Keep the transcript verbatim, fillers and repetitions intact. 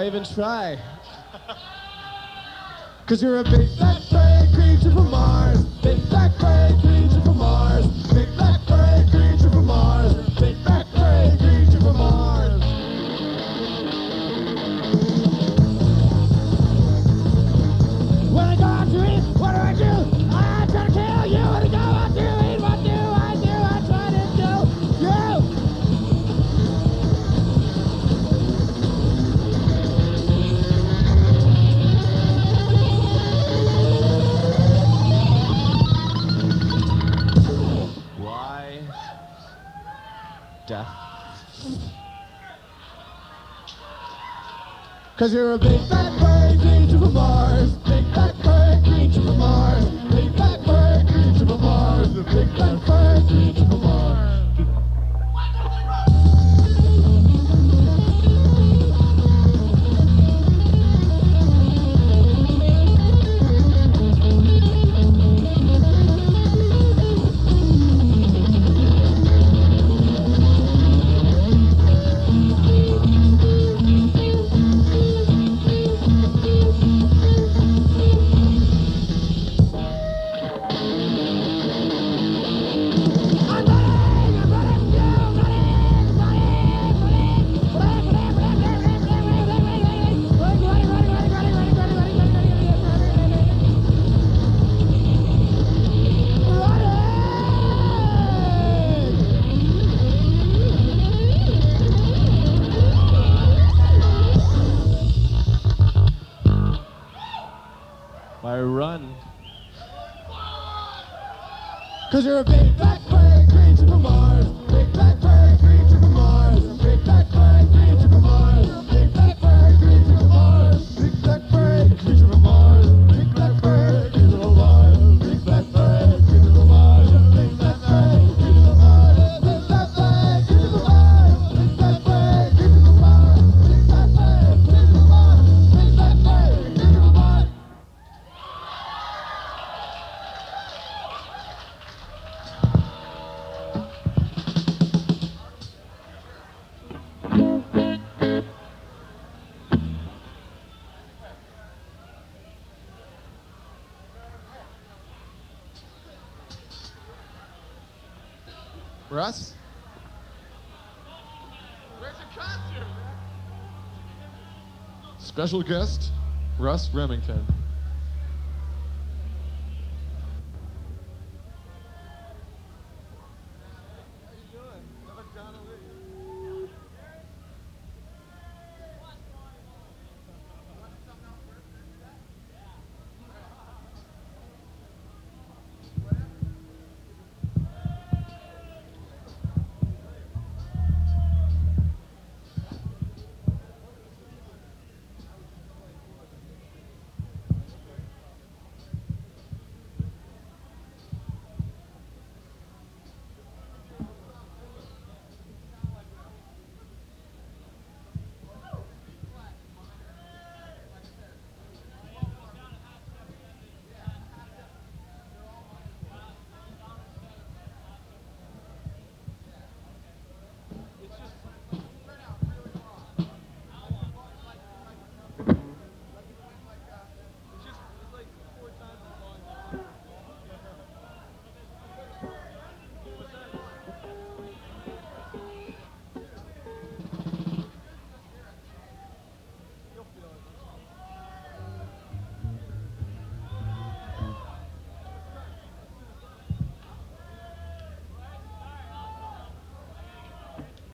Why even try? Cause you're a big black prey creature from Mars. Big black prey creature from Mars. Big black prey creature from Mars. Big black prey creature from Mars. When I go out to eat, what do I do? I try to kill you. When I go out to eat, what do I do? I try to kill you. Why death? Cause you're a big fat prey creature from Mars. Big fat prey creature from Mars. Big fat prey creature from Mars. A big fat prey creature from Mars. Why run? Cause you're a big black prey creature from Mars. Big black prey creature from Mars. Big black prey creature from Mars. Big black prey creature from Mars. Big black prey creature from Mars. Big black prey creature from Mars. Big black prey creature from Mars. Big black prey creature from Mars. Big black prey creature from Mars. Big black prey creature from Mars. Big black prey creature from Mars. Big black prey creature from Mars. Russ? Where's your costume? Special guest, Russ Remington.